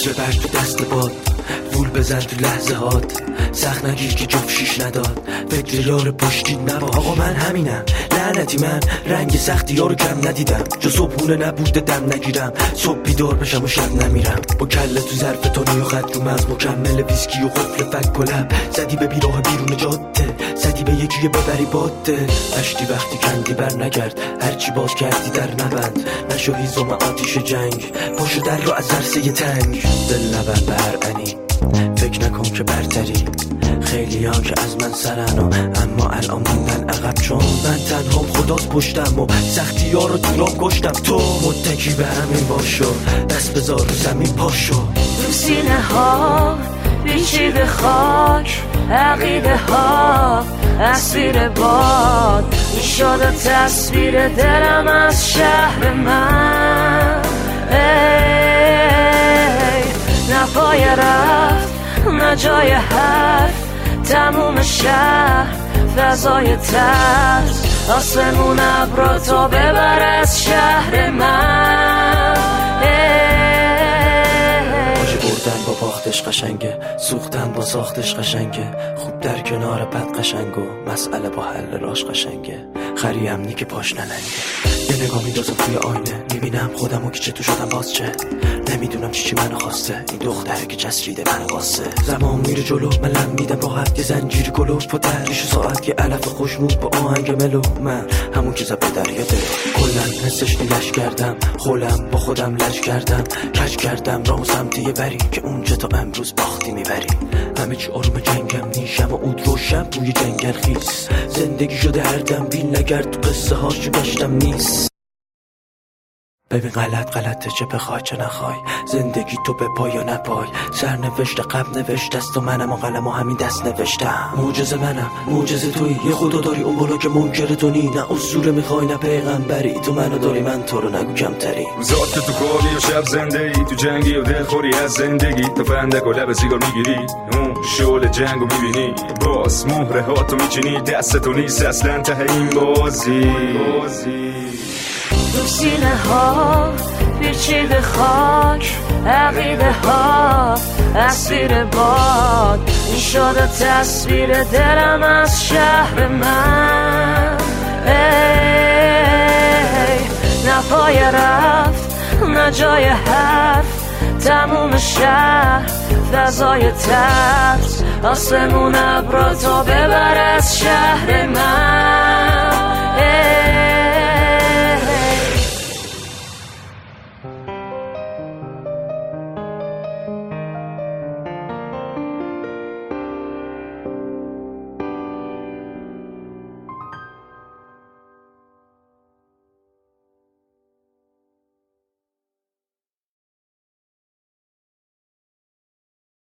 عطر برد تو دست باد، وول بزن تو لحظه هات، سخت نگیر که جفت شیش نداد، فکر یار پشتی نبا. آقا من همینم لعنتی، من رنگ سختی یارو کم ندیدم، جو صبحونه نبوده دم نگیرم، صبح بیدار بشم و شب نمیرم، با کله تو ظرف تونی و خط رو مغز مکمل ویسکی و قفل فک و لب، زدی به بیراه بیرون جاده، زدی به یکی ببری باده، اشتی وقتی کندی بر نگرد، هرچی باز کردی در نبند، نشو هیزم آتیش جنگ، پاشو در رو از عرصه تنگ، دل نبند به هر انی، فکر نکن که برتری، خیلی ها که از من سرن و اما الان موندن عقب، چون من تنها خداست پشتم و سختی ها رو تو راه کشتم، تو متکی به همین باشو، دست بذار رو زمین پاشو، تو سینه ها بیچیده خاک، عقیده ها اسیر باد، میشده تصویر دلم از شهر من، نه پای رفت نه جای حرف، تموم شهر فضای ترس، آسمون ابرا تا ببر از شهر من، باشه بردن با باختش قشنگه، سوختن با ساختش قشنگه، خوب در کنار بد قشنگ و مسئله با حل راش قشنگه، خری امنی که پاش نلنگه، یه نگاه میدازم توی آینه، میبینم خودمو که چه تو شدم باز چه، نمیدونم چی منو خواسته، این دختره که چسبیده منو واسه، زمان میره جلو من لم میدم راحت، یه زنجیر گلوف با تریش ساعت، یه علف خوشمود با آهنگ ملو، من همون که زب به دریا دل، کلن حسش نیلش کردم، خولم با خودم لج کردم، کج کردم راهو سمت یه بری که اونجا تا امروز باختی میبری، همه چی آروم جنگم نیشم و اود روشم توی جنگل خیس، زندگی شده هر دم بیل نگرد تو قصه هاشو گشتم نیست، ببین غلطه چه بخوای چه نخوای، زندگی تو به پای یا نپای، سرنوشت قبل نوشت است و منم و قلم و همین دست نوشتم، معجزه منم معجزه تویی، یه خدا داری اون بالا که منکر تو نی، نه اصول میخوای نه پیغمبری، تو منو داری من تو رو نگو کمتری، روزات که تو خوابی و شب زنده ای، تو جنگی و دلخوری از زندگی، تو فندک و لب سیگار میگیری، اون شعله جنگو میبینی، باز مهره ها تو میچینی، دست تو نیست اصلا ته این بازی. تو سینه ها پیچیده خاک، عقیده ها اسیر باد، این شده تصویر دلم از شهر من، نه پای رفت نه جای حرف، تموم شهر فضای ترس، آسمون ابرا تا ببر از شهر من،